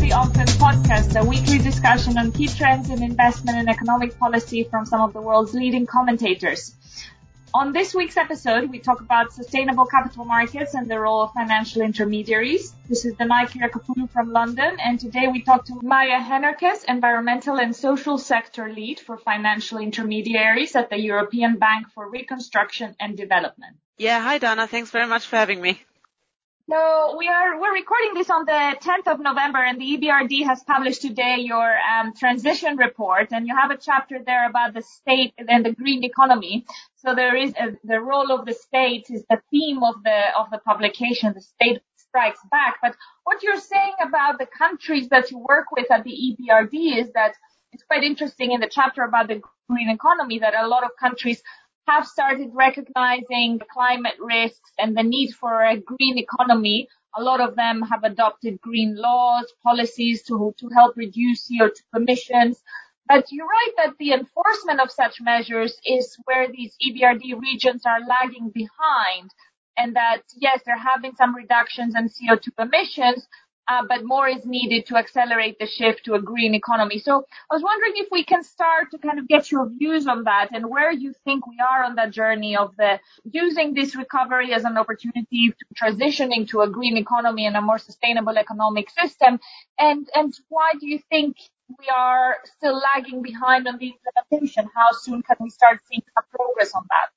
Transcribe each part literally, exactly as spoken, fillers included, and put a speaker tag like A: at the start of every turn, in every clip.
A: the Open podcast, a weekly discussion on key trends in investment and economic policy from some of the world's leading commentators. On this week's episode, we talk about sustainable capital markets and the role of financial intermediaries. This is Danai Kyriakopoulou from London, and today we talk to Maya Henriques, Environmental and Social Sector Lead for Financial Intermediaries at the European Bank for Reconstruction and Development.
B: Yeah, hi Dana, thanks very much for having me.
A: So we are, we're recording this on the tenth of November, and the E B R D has published today your um, transition report, and you have a chapter there about the state and the green economy. So there is a, the role of the state is the theme of the, of the publication. The state strikes back. But what you're saying about the countries that you work with at the E B R D is that it's quite interesting in the chapter about the green economy that a lot of countries have started recognizing climate risks and the need for a green economy. A lot of them have adopted green laws, policies to, to help reduce C O two emissions. But you're right that the enforcement of such measures is where these E B R D regions are lagging behind. And that, yes, there have been some reductions in C O two emissions, Uh, but more is needed to accelerate the shift to a green economy. So I was wondering if we can start to kind of get your views on that and where you think we are on that journey of the using this recovery as an opportunity to transitioning to a green economy and a more sustainable economic system. And, and why do you think we are still lagging behind on the implementation? How soon can we start seeing some progress on that?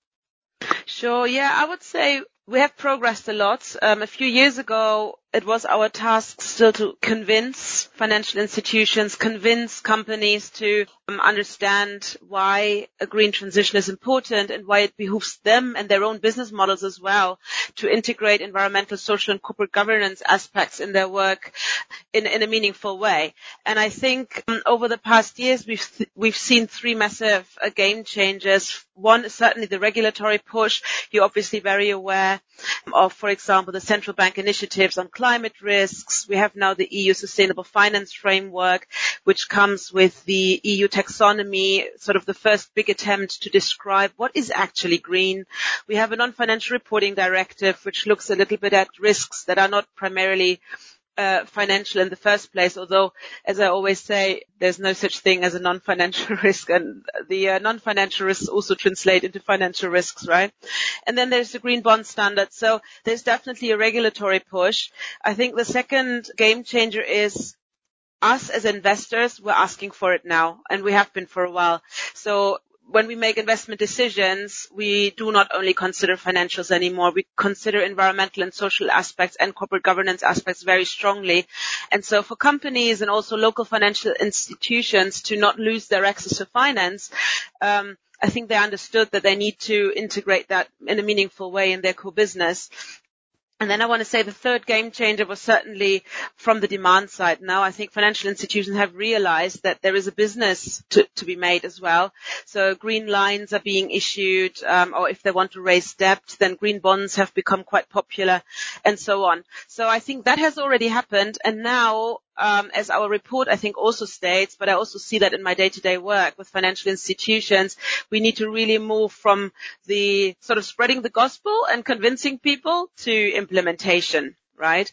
B: Sure. Yeah, I would say we have progressed a lot. Um, a few years ago, it was our task still to convince financial institutions, convince companies to um, understand why a green transition is important and why it behooves them and their own business models as well to integrate environmental, social and corporate governance aspects in their work in, in a meaningful way. And I think um, over the past years, we've, th- we've seen three massive uh, game changers. One is certainly the regulatory push. You're obviously very aware of, for example, the central bank initiatives on climate risks. We have now the E U Sustainable Finance Framework, which comes with the E U taxonomy, sort of the first big attempt to describe what is actually green. We have a non-financial reporting directive, which looks a little bit at risks that are not primarily Uh, financial in the first place, although, as I always say, there's no such thing as a non-financial risk, and the uh, non-financial risks also translate into financial risks, right? And then there's the green bond standard. So there's definitely a regulatory push. I think the second game changer is us as investors. We're asking for it now, and we have been for a while. So when we make investment decisions, we do not only consider financials anymore. We consider environmental and social aspects and corporate governance aspects very strongly. And so for companies and also local financial institutions to not lose their access to finance, um, I think they understood that they need to integrate that in a meaningful way in their core business. And then I want to say the third game changer was certainly from the demand side. Now I think financial institutions have realized that there is a business to, to be made as well. So green lines are being issued, um, or if they want to raise debt, then green bonds have become quite popular and so on. So I think that has already happened. And now, um, as our report I think also states, but I also see that in my day-to-day work with financial institutions, we need to really move from the sort of spreading the gospel and convincing people to implementation, right?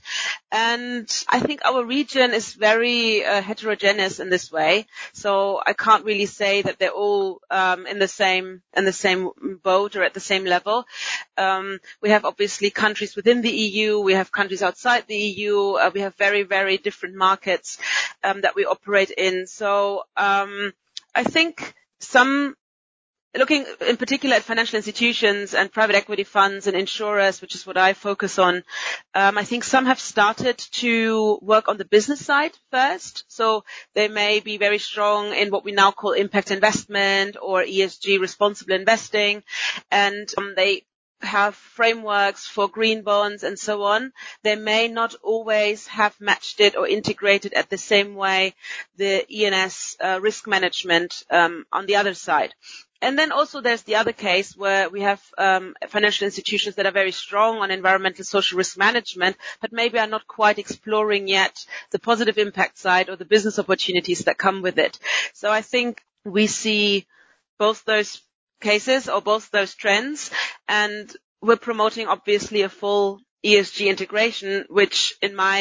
B: And I think our region is very uh, heterogeneous in this way. So I can't really say that they're all um, in the same in the same boat or at the same level. Um, we have obviously countries within the E U. We have countries outside the E U. Uh, we have very, very different markets um, that we operate in. So um, I think some Looking in particular at financial institutions and private equity funds and insurers, which is what I focus on, um, I think some have started to work on the business side first. So they may be very strong in what we now call impact investment or E S G responsible investing, and um, they have frameworks for green bonds and so on. They may not always have matched it or integrated at the same way the E N S uh, risk management um, on the other side. And then also there's the other case where we have um, financial institutions that are very strong on environmental social risk management, but maybe are not quite exploring yet the positive impact side or the business opportunities that come with it. So I think we see both those cases or both those trends, and we're promoting obviously a full E S G integration, which in my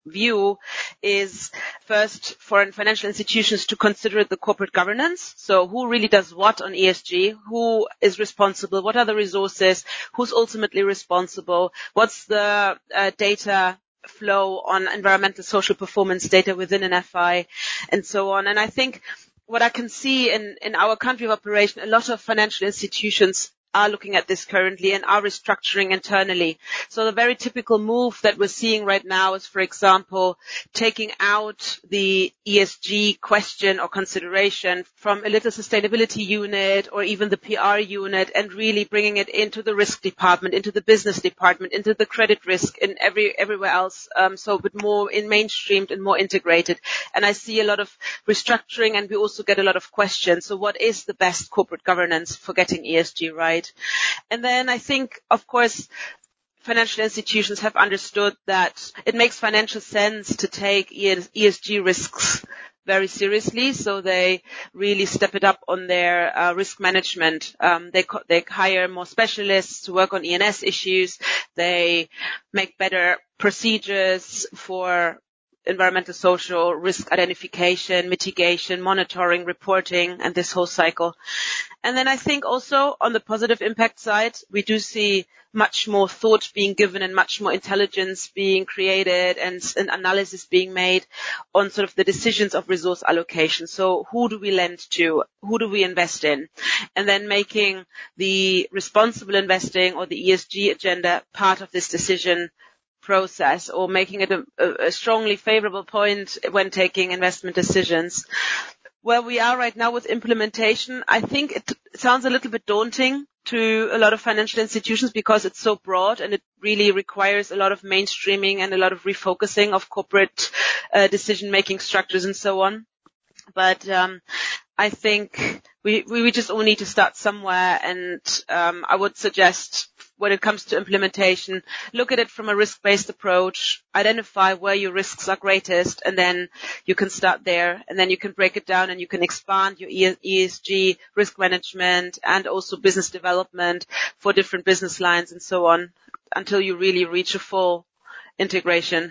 B: view is first for financial institutions to consider the corporate governance. So who really does what on E S G? Who is responsible? What are the resources? Who's ultimately responsible? What's the uh, data flow on environmental social performance data within an F I and so on? And I think what I can see in, in our country of operation, a lot of financial institutions are looking at this currently and are restructuring internally. So the very typical move that we're seeing right now is, for example, taking out the E S G question or consideration from a little sustainability unit or even the P R unit and really bringing it into the risk department, into the business department, into the credit risk and every, everywhere else. Um, so a bit more in mainstreamed and more integrated. And I see a lot of restructuring, and we also get a lot of questions. So what is the best corporate governance for getting E S G right? And then I think, of course, financial institutions have understood that it makes financial sense to take E S G risks very seriously, so they really step it up on their uh, risk management. Um, they co- they hire more specialists to work on E N S issues. They make better procedures for environmental, social risk identification, mitigation, monitoring, reporting, and this whole cycle. And then I think also on the positive impact side, we do see much more thought being given and much more intelligence being created and an analysis being made on sort of the decisions of resource allocation. So who do we lend to? Who do we invest in? And then making the responsible investing or the E S G agenda part of this decision process, or making it a, a strongly favorable point when taking investment decisions. Where we are right now with implementation, I think it sounds a little bit daunting to a lot of financial institutions because it's so broad and it really requires a lot of mainstreaming and a lot of refocusing of corporate uh, decision-making structures and so on. But um, I think we, we just all need to start somewhere, and um, I would suggest when it comes to implementation, look at it from a risk-based approach, identify where your risks are greatest, and then you can start there, and then you can break it down and you can expand your E S G risk management and also business development for different business lines and so on until you really reach a full integration.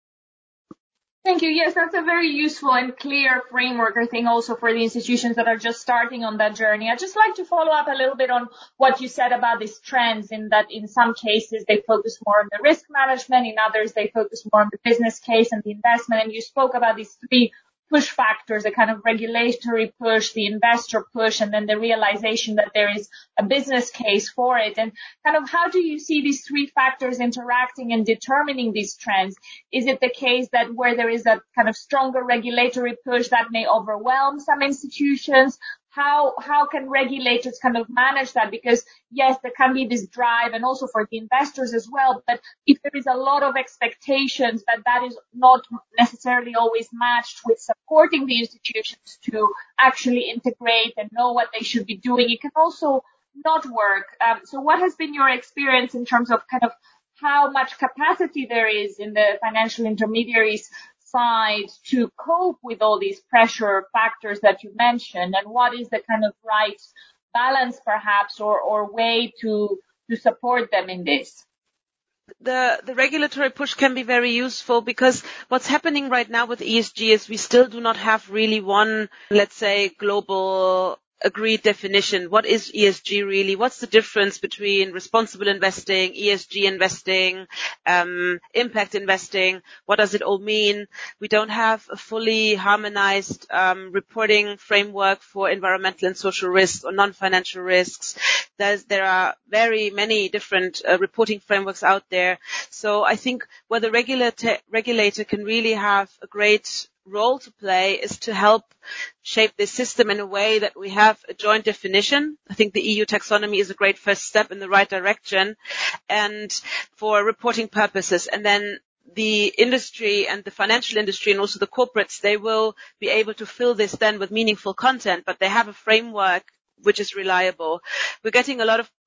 A: Thank you. Yes, that's a very useful and clear framework, I think, also for the institutions that are just starting on that journey. I'd just like to follow up a little bit on what you said about these trends, in that in some cases they focus more on the risk management, in others they focus more on the business case and the investment. And you spoke about these three push factors, the kind of regulatory push, the investor push, and then the realization that there is a business case for it. And kind of how do you see these three factors interacting and determining these trends? Is it the case that where there is a kind of stronger regulatory push that may overwhelm some institutions? How, how can regulators kind of manage that? Because yes, there can be this drive, and also for the investors as well. But if there is a lot of expectations that that is not necessarily always matched with supporting the institutions to actually integrate and know what they should be doing, it can also not work. Um, so what has been your experience in terms of kind of how much capacity there is in the financial intermediaries side to cope with all these pressure factors that you mentioned, and what is the kind of right balance perhaps or, or way to to support them in this?
B: The, the regulatory push can be very useful because what's happening right now with E S G is we still do not have really one, let's say, global agreed definition. What is E S G really? What's the difference between responsible investing, E S G investing, um, impact investing? What does it all mean? We don't have a fully harmonized um, reporting framework for environmental and social risks or non-financial risks. There's, there are very many different uh, reporting frameworks out there. So I think where the regulator, regulator can really have a great role to play is to help shape this system in a way that we have a joint definition. I think the E U taxonomy is a great first step in the right direction, and for reporting purposes. And then the industry and the financial industry and also the corporates, they will be able to fill this then with meaningful content, but they have a framework which is reliable. We're getting a lot of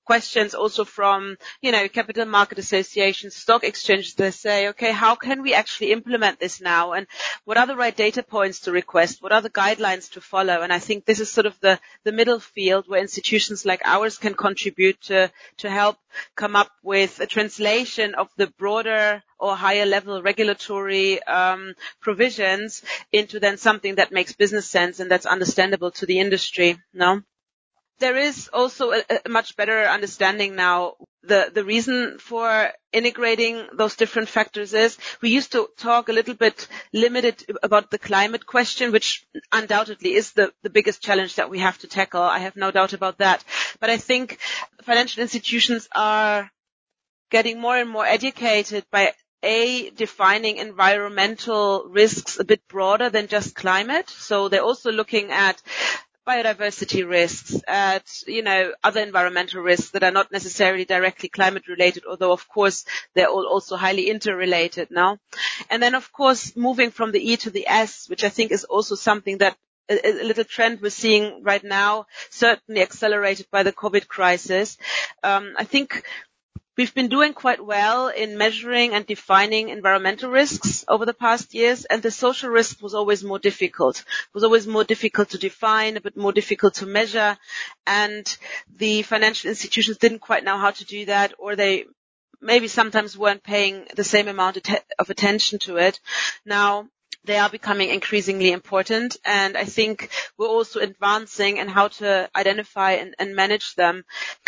B: questions also from, you know, capital market associations, stock exchanges. They say, okay, how can we actually implement this now? And what are the right data points to request? What are the guidelines to follow? And I think this is sort of the, the middle field where institutions like ours can contribute to, to help come up with a translation of the broader or higher level regulatory um, provisions into then something that makes business sense and that's understandable to the industry. No? There is also a, a much better understanding now. The, the reason for integrating those different factors is we used to talk a little bit limited about the climate question, which undoubtedly is the, the biggest challenge that we have to tackle. I have no doubt about that. But I think financial institutions are getting more and more educated by A, defining environmental risks a bit broader than just climate. So they're also looking at biodiversity risks, at, you know, other environmental risks that are not necessarily directly climate related, although of course they're all also highly interrelated now. And then of course moving from the E to the S, which I think is also something that a, a little trend we're seeing right now, certainly accelerated by the COVID crisis. Um, I think we've been doing quite well in measuring and defining environmental risks over the past years, and the social risk was always more difficult. It was always more difficult to define, a bit more difficult to measure, and the financial institutions didn't quite know how to do that, or they maybe sometimes weren't paying the same amount of attention to it. Now, they are becoming increasingly important, and I think we're also advancing in how to identify and, and manage them.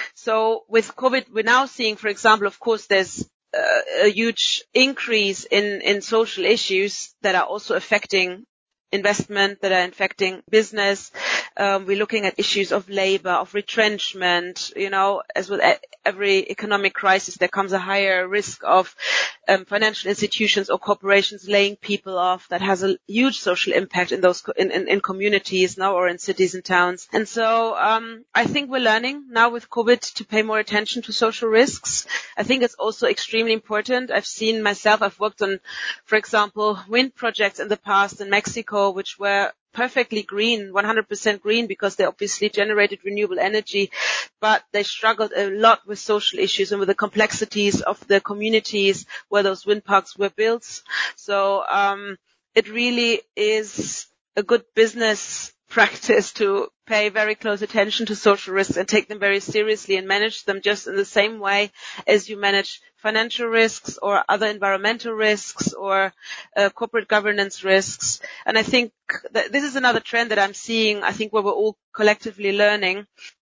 B: So with COVID, we're now seeing, for example, of course, there's uh, a huge increase in, in social issues that are also affecting investment, that are affecting business. Um, we're looking at issues of labor, of retrenchment. You know, as with every economic crisis, there comes a higher risk of um, financial institutions or corporations laying people off. That has a huge social impact in those in, in, in communities now, or in cities and towns. And so um, I think we're learning now with COVID to pay more attention to social risks. I think it's also extremely important. I've seen myself, I've worked on, for example, wind projects in the past in Mexico, which were perfectly green, one hundred percent green, because they obviously generated renewable energy, but they struggled a lot with social issues and with the complexities of the communities where those wind parks were built. So um, it really is a good business practice to pay very close attention to social risks and take them very seriously and manage them just in the same way as you manage financial risks or other environmental risks or uh, corporate governance risks. And I think that this is another trend that I'm seeing, I think, where we're all collectively learning.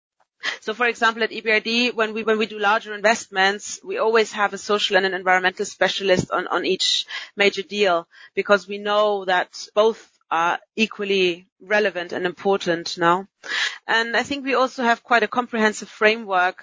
B: So, for example, at E B R D, when we when we do larger investments, we always have a social and an environmental specialist on, on each major deal, because we know that both are equally relevant and important now. And I think we also have quite a comprehensive framework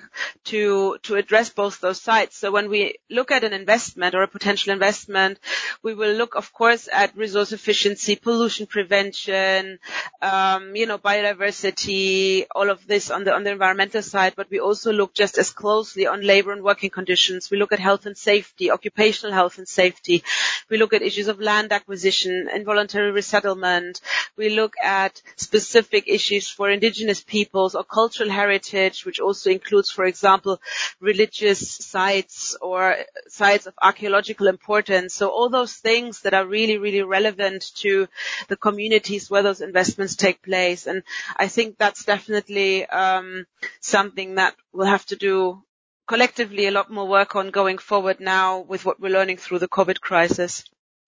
B: to to address both those sides. So when we look at an investment or a potential investment, we will look, of course, at resource efficiency, pollution prevention, um, you know, biodiversity, all of this on the on the environmental side. But we also look just as closely on labor and working conditions. We look at health and safety, occupational health and safety. We look at issues of land acquisition, involuntary resettlement. We look at specific issues for indigenous peoples or cultural heritage, which also includes, for example, religious sites or sites of archaeological importance. So all those things that are really, really relevant to the communities where those investments take place. And I think that's definitely um, something that we'll have to do collectively a lot more work on going forward now with what we're learning through the COVID crisis.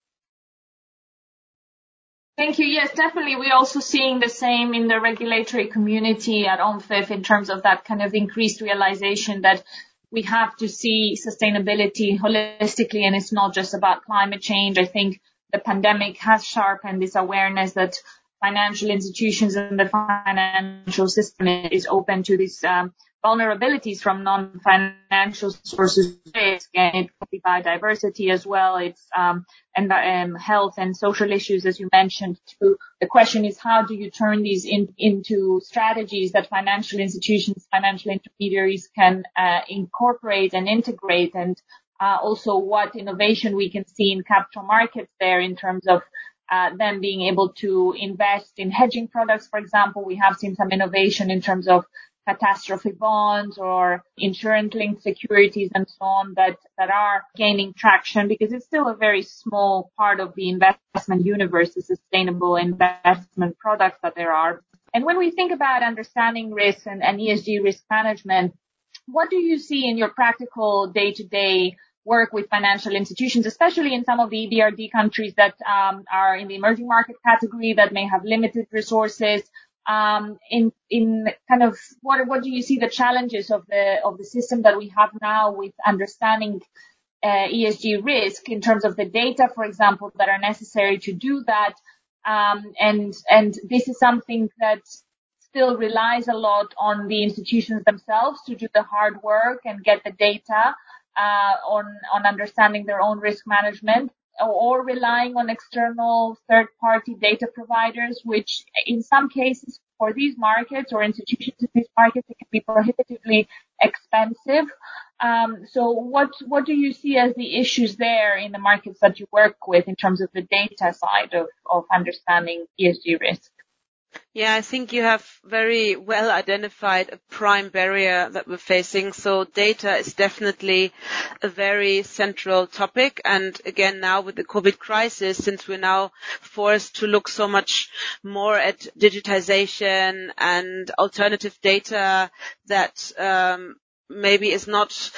A: Thank you. Yes, definitely. We're also seeing the same in the regulatory community at O M F I F in terms of that kind of increased realization that we have to see sustainability holistically, and it's not just about climate change. I think the pandemic has sharpened this awareness that financial institutions and the financial system is open to these um, vulnerabilities from non-financial sources. And it could be biodiversity as well. It's um, and um, health and social issues, as you mentioned, too. The question is, how do you turn these in, into strategies that financial institutions, financial intermediaries can uh, incorporate and integrate, and uh, also what innovation we can see in capital markets there in terms of Uh, them being able to invest in hedging products, for example. We have seen some innovation in terms of catastrophe bonds or insurance-linked securities and so on that, that are gaining traction, because it's still a very small part of the investment universe, the sustainable investment products that there are. And when we think about understanding risk and, and E S G risk management, what do you see in your practical day-to-day work with financial institutions, especially in some of the E B R D countries that um, are in the emerging market category that may have limited resources? Um, in, in kind of what, what do you see the challenges of the, of the system that we have now with understanding uh, E S G risk in terms of the data, for example, that are necessary to do that? Um, and, and this is something that still relies a lot on the institutions themselves to do the hard work and get the data, uh, on, on understanding their own risk management, or relying on external third-party data providers, which in some cases for these markets or institutions in these markets, it can be prohibitively expensive. Um, so what, what do you see as the issues there in the markets that you work with in terms of the data side of, of understanding E S G risk?
B: Yeah, I think you have very well identified a prime barrier that we're facing. So data is definitely a very central topic. And again, now with the COVID crisis, since we're now forced to look so much more at digitization and alternative data that um, maybe is not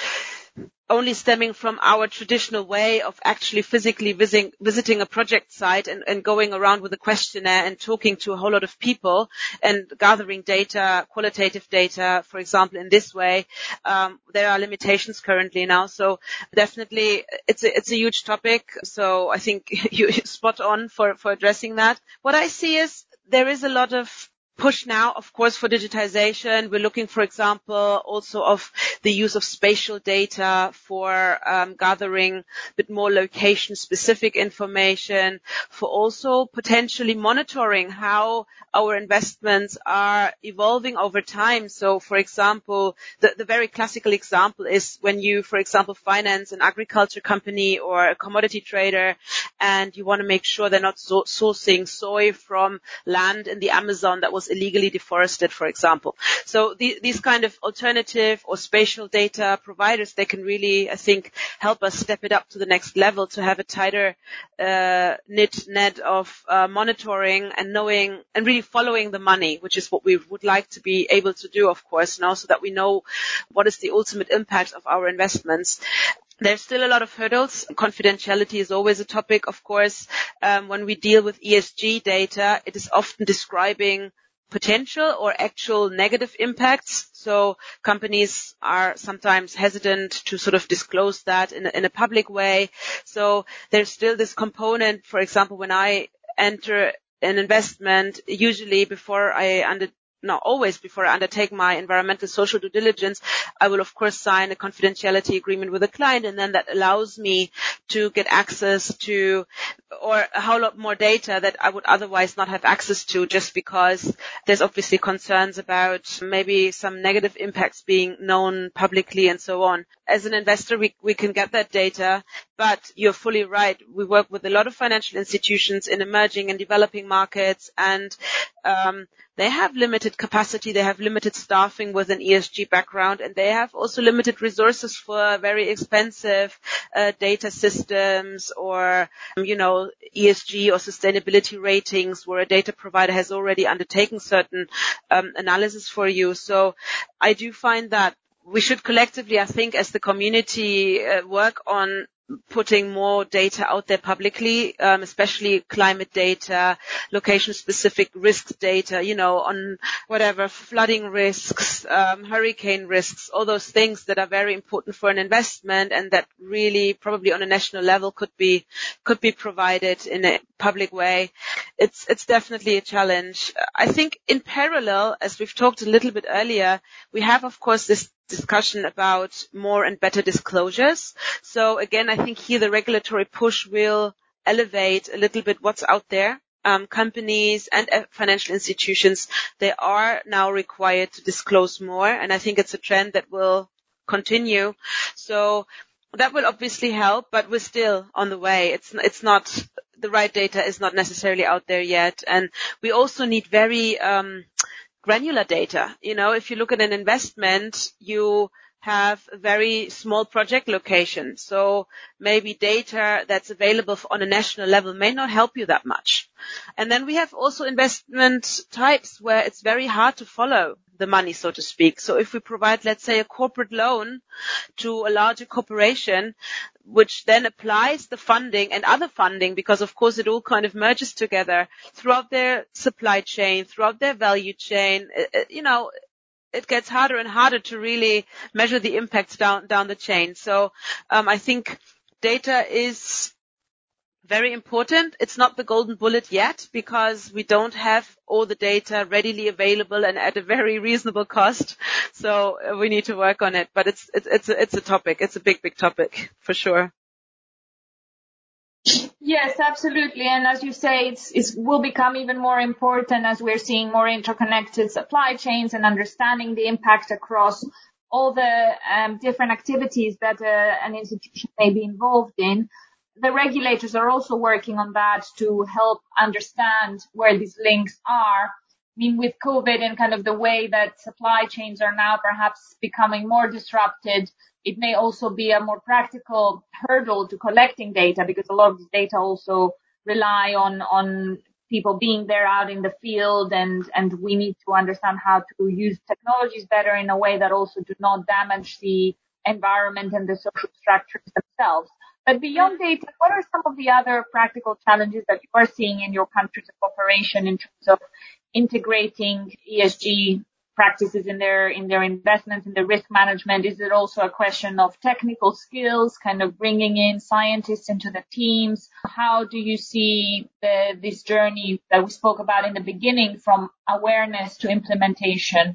B: only stemming from our traditional way of actually physically visiting, visiting a project site and, and going around with a questionnaire and talking to a whole lot of people and gathering data, qualitative data, for example, in this way. Um, there are limitations currently now. So definitely it's a, it's a huge topic. So I think you're spot on for, for addressing that. What I see is there is a lot of push now, of course, for digitization. We're looking, for example, also of the use of spatial data for um, gathering a bit more location-specific information, for also potentially monitoring how our investments are evolving over time. So, for example, the, the very classical example is when you, for example, finance an agriculture company or a commodity trader, and you want to make sure they're not so- sourcing soy from land in the Amazon that was illegally deforested, for example. So the, these kind of alternative or spatial data providers, they can really, I think, help us step it up to the next level to have a tighter uh, knit net of uh, monitoring and knowing and really following the money, which is what we would like to be able to do, of course, now, so that we know what is the ultimate impact of our investments. There's still a lot of hurdles. Confidentiality is always a topic, of course. Um, when we deal with E S G data, it is often describing potential or actual negative impacts. So companies are sometimes hesitant to sort of disclose that in a, in a public way. So there's still this component. For example, when I enter an investment, usually before I under No, always before I undertake my environmental social due diligence, I will of course sign a confidentiality agreement with a client, and then that allows me to get access to or a whole lot more data that I would otherwise not have access to, just because there's obviously concerns about maybe some negative impacts being known publicly and so on. As an investor, we, we can get that data, but you're fully right. We work with a lot of financial institutions in emerging and developing markets, and um, they have limited capacity, they have limited staffing with an E S G background, and they have also limited resources for very expensive uh, data systems or, you know, E S G or sustainability ratings where a data provider has already undertaken certain um, analysis for you. So I do find that we should collectively, I think, as the community, uh, work on putting more data out there publicly, um, especially climate data, location-specific risk data, you know, on whatever flooding risks, um, hurricane risks, all those things that are very important for an investment and that really probably on a national level could be could be provided in a public way. It's it's definitely a challenge. I think in parallel, as we've talked a little bit earlier, we have, of course, this discussion about more and better disclosures. So again, I think here the regulatory push will elevate a little bit what's out there. Um, companies and uh, financial institutions, they are now required to disclose more, and I think it's a trend that will continue. So that will obviously help, but we're still on the way. It's it's not the right data is not necessarily out there yet, and we also need very um granular data. You know, if you look at an investment, you have a very small project location. So maybe data that's available on a national level may not help you that much. And then we have also investment types where it's very hard to follow the money, so to speak. So if we provide, let's say, a corporate loan to a larger corporation, which then applies the funding and other funding, because of course it all kind of merges together throughout their supply chain, throughout their value chain, you know, it gets harder and harder to really measure the impacts down, down the chain. So, um, I think data is very important. It's not the golden bullet yet because we don't have all the data readily available and at a very reasonable cost. So uh, we need to work on it, but it's, it's, it's a, it's a topic. It's a big, big topic for sure.
A: Yes, absolutely. And as you say, it's, it will become even more important as we're seeing more interconnected supply chains and understanding the impact across all the um, different activities that uh, an institution may be involved in. The regulators are also working on that to help understand where these links are. I mean, with COVID and kind of the way that supply chains are now perhaps becoming more disrupted, it may also be a more practical hurdle to collecting data because a lot of this data also rely on, on people being there out in the field, and, and we need to understand how to use technologies better in a way that also do not damage the environment and the social structures themselves. But beyond data, what are some of the other practical challenges that you are seeing in your countries of operation in terms of integrating E S G practices in their in their investments, in the risk management? Is it also a question of technical skills, kind of bringing in scientists into the teams? How do you see the, this journey that we spoke about in the beginning from awareness to implementation?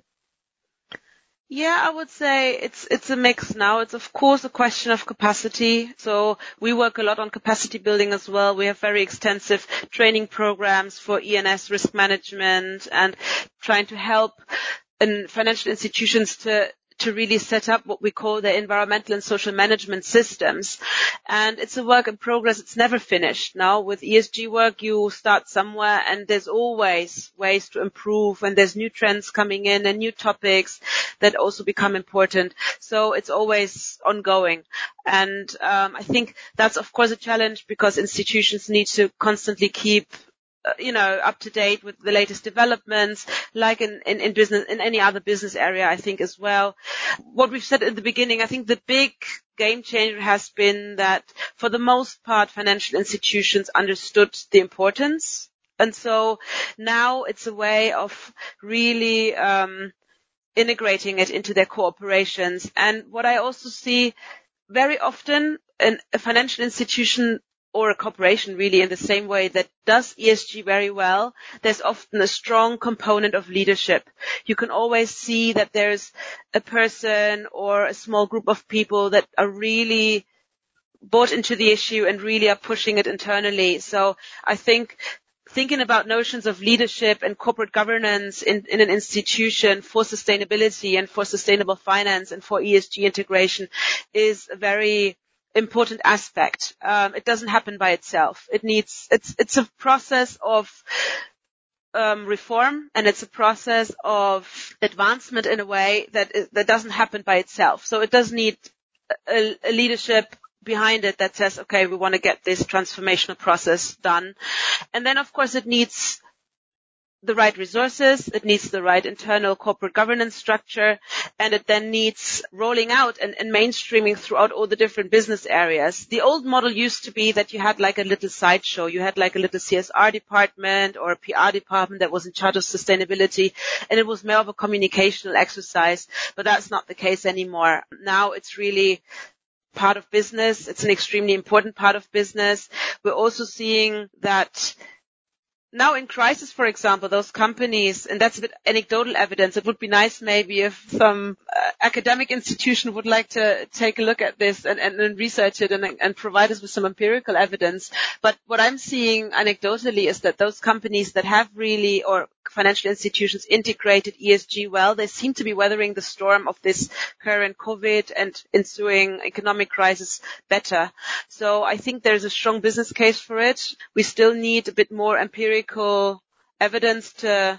B: Yeah, I would say it's it's a mix now. It's of course a question of capacity. So we work a lot on capacity building as well. We have very extensive training programs for E N S risk management and trying to help in financial institutions to to really set up what we call their environmental and social management systems. And it's a work in progress. It's never finished. Now with E S G work, you start somewhere and there's always ways to improve, and there's new trends coming in and new topics that also become important. So it's always ongoing. And um, I think that's of course a challenge because institutions need to constantly keep you know, up to date with the latest developments, like in, in, in business, in any other business area, I think as well. What we've said in the beginning, I think the big game changer has been that for the most part, financial institutions understood the importance. And so now it's a way of really, um, integrating it into their cooperations. And what I also see very often in a financial institution or a corporation really in the same way that does E S G very well, there's often a strong component of leadership. You can always see that there's a person or a small group of people that are really bought into the issue and really are pushing it internally. So I think thinking about notions of leadership and corporate governance in, in an institution for sustainability and for sustainable finance and for E S G integration is a very important aspect. Um, it doesn't happen by itself. It needs, it's, it's a process of um, reform, and it's a process of advancement in a way that, that doesn't happen by itself. So it does need a, a leadership behind it that says, okay, we want to get this transformational process done. And then of course it needs the right resources, it needs the right internal corporate governance structure, and it then needs rolling out and, and mainstreaming throughout all the different business areas. The old model used to be that you had like a little sideshow. You had like a little C S R department or a P R department that was in charge of sustainability, and it was more of a communicational exercise, but that's not the case anymore. Now it's really part of business. It's an extremely important part of business. We're also seeing that now in crisis, for example, those companies, and that's a bit anecdotal evidence, it would be nice maybe if some uh, academic institution would like to take a look at this and, and, and research it and, and provide us with some empirical evidence. But what I'm seeing anecdotally is that those companies that have really, or financial institutions integrated E S G well, they seem to be weathering the storm of this current COVID and ensuing economic crisis better. So I think there's a strong business case for it. We still need a bit more empirical evidence to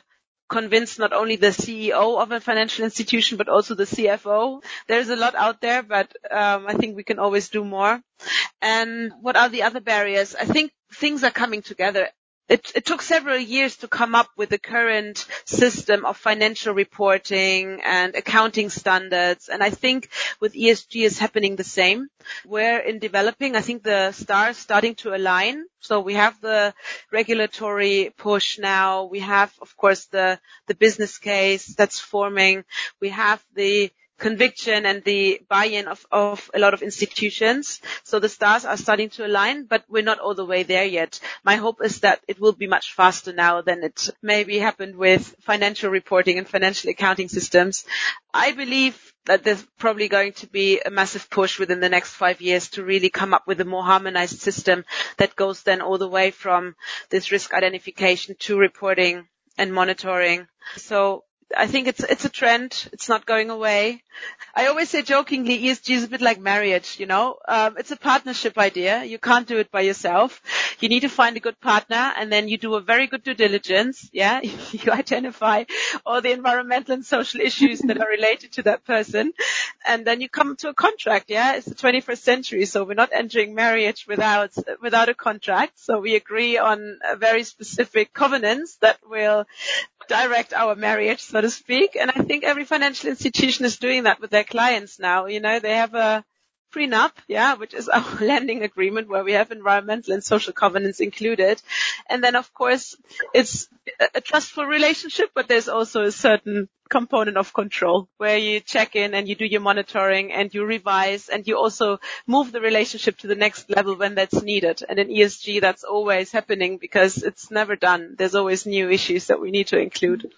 B: convince not only the C E O of a financial institution, but also the C F O. There's a lot out there, but um, I think we can always do more. And what are the other barriers? I think things are coming together. It, it took several years to come up with the current system of financial reporting and accounting standards. And I think with E S G is happening the same. We're in developing. I think the stars starting to align. So we have the regulatory push now. We have, of course, the, the business case that's forming. We have the conviction and the buy-in of, of a lot of institutions. So the stars are starting to align, but we're not all the way there yet. My hope is that it will be much faster now than it maybe happened with financial reporting and financial accounting systems. I believe that there's probably going to be a massive push within the next five years to really come up with a more harmonized system that goes then all the way from this risk identification to reporting and monitoring. So I think it's it's a trend. It's not going away. I always say jokingly, E S G is a bit like marriage, you know. Um, it's a partnership idea. You can't do it by yourself. You need to find a good partner, and then you do a very good due diligence. Yeah, you identify all the environmental and social issues that are related to that person, and then you come to a contract. Yeah, it's the twenty-first century, so we're not entering marriage without without a contract. So we agree on a very specific covenants that will direct our marriage, so to speak. And I think every financial institution is doing that with their clients now. You know, they have a prenup, yeah, which is our lending agreement where we have environmental and social covenants included. And then, of course, it's a trustful relationship, but there's also a certain component of control where you check in and you do your monitoring and you revise and you also move the relationship to the next level when that's needed. And in E S G, that's always happening because it's never done. There's always new issues that we need to include.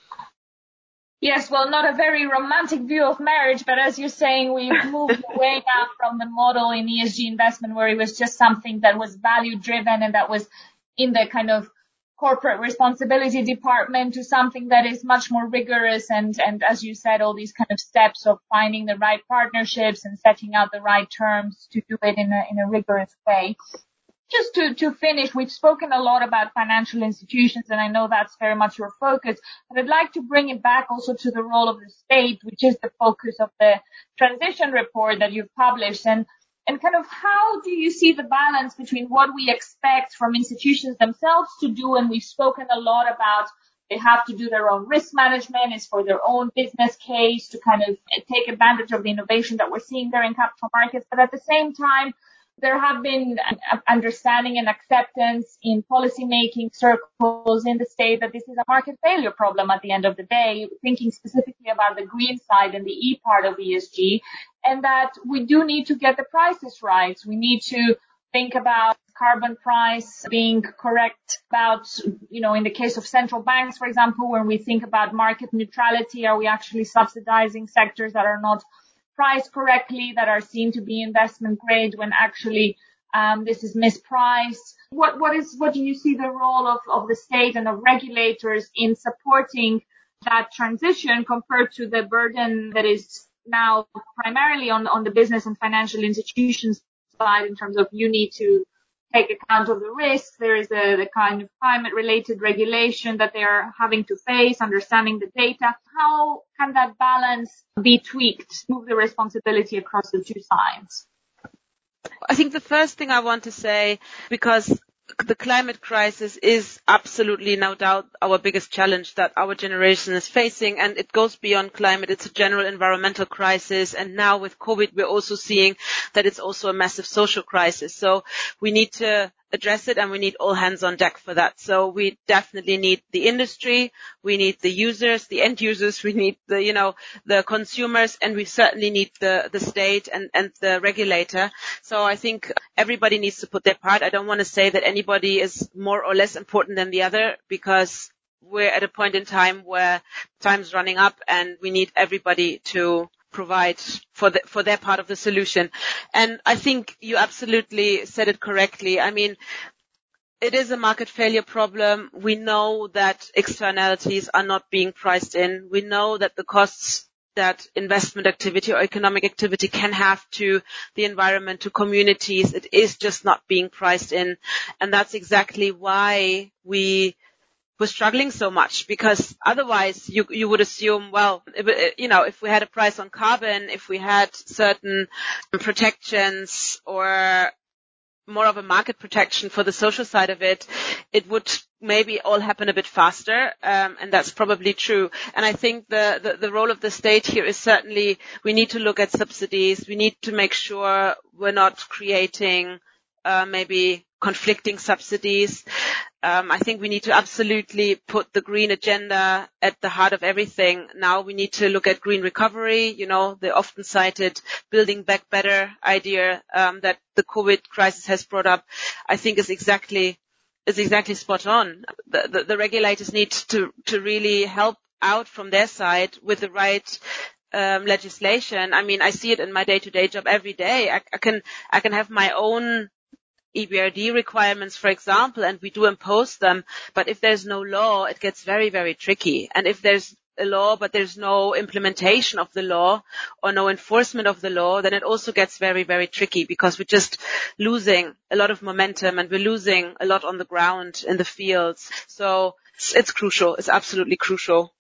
A: Yes, well, not a very romantic view of marriage, but as you're saying, we've moved away now from the model in E S G investment where it was just something that was value driven and that was in the kind of corporate responsibility department to something that is much more rigorous and, and as you said, all these kind of steps of finding the right partnerships and setting out the right terms to do it in a, in a rigorous way. Just to, to finish, we've spoken a lot about financial institutions, and I know that's very much your focus, but I'd like to bring it back also to the role of the state, which is the focus of the transition report that you've published. And, and kind of how do you see the balance between what we expect from institutions themselves to do, and we've spoken a lot about they have to do their own risk management, it's for their own business case to kind of take advantage of the innovation that we're seeing there in capital markets, but at the same time, there have been understanding and acceptance in policymaking circles in the state that this is a market failure problem at the end of the day, thinking specifically about the green side and the E part of E S G, and that we do need to get the prices right. We need to think about carbon price being correct about, you know, in the case of central banks, for example, when we think about market neutrality, are we actually subsidizing sectors that are not priced correctly, that are seen to be investment grade when actually um, this is mispriced? What what is what do you see the role of, of the state and of regulators in supporting that transition compared to the burden that is now primarily on on the business and financial institutions side in terms of you need to take account of the risks. There is a the kind of climate related regulation that they are having to face, understanding the data. How can that balance be tweaked, move the responsibility across the two sides?
B: I think the first thing I want to say, because the climate crisis is absolutely no doubt our biggest challenge that our generation is facing, and it goes beyond climate. It's a general environmental crisis, and now with COVID we're also seeing that it's also a massive social crisis. So we need to address it, and we need all hands on deck for that. So we definitely need the industry, we need the users, the end users, we need the, you know, the consumers, and we certainly need the, the state and, and the regulator. So I think everybody needs to put their part. I don't want to say that anybody is more or less important than the other, because we're at a point in time where time's running up and we need everybody to provide for the, for their part of the solution. And I think you absolutely said it correctly. I mean, it is a market failure problem. We know that externalities are not being priced in. We know that the costs that investment activity or economic activity can have to the environment, to communities, it is just not being priced in. And that's exactly why we we're struggling so much, because otherwise you you would assume, well, if, you know, if we had a price on carbon, if we had certain protections or more of a market protection for the social side of it, it would maybe all happen a bit faster, um, and that's probably true. And I think the, the, the role of the state here is certainly we need to look at subsidies. We need to make sure we're not creating uh, maybe conflicting subsidies. Um, I think we need to absolutely put the green agenda at the heart of everything. Now we need to look at green recovery, you know, the often cited building back better idea um, that the COVID crisis has brought up, I think is exactly is exactly spot on. The, the, the regulators need to, to really help out from their side with the right um, legislation. I mean, I see it in my day-to-day job every day. I, I can I can have my own E B R D requirements, for example, and we do impose them. But if there's no law, it gets very, very tricky. And if there's a law, but there's no implementation of the law or no enforcement of the law, then it also gets very, very tricky, because we're just losing a lot of momentum and we're losing a lot on the ground in the fields. So it's, it's crucial. It's absolutely crucial.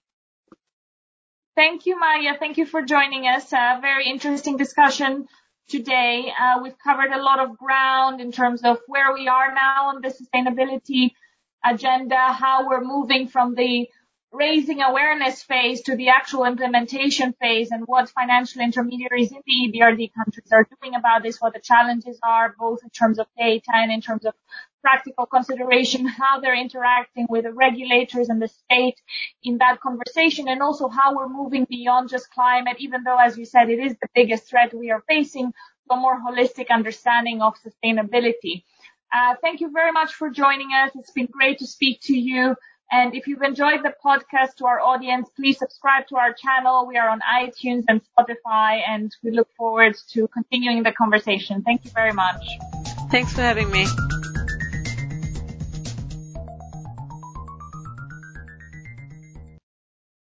A: Thank you, Maya. Thank you for joining us. A very interesting discussion today. Uh, we've covered a lot of ground in terms of where we are now on the sustainability agenda, how we're moving from the raising awareness phase to the actual implementation phase, and what financial intermediaries in the E B R D countries are doing about this, what the challenges are, both in terms of data and in terms of practical consideration, how they're interacting with the regulators and the state in that conversation, and also how we're moving beyond just climate, even though, as you said, it is the biggest threat we are facing, to a more holistic understanding of sustainability. Uh, thank you very much for joining us. It's been great to speak to you. And if you've enjoyed the podcast, to our audience, please subscribe to our channel. We are on iTunes and Spotify, and we look forward to continuing the conversation. Thank you very much.
B: Thanks for having me.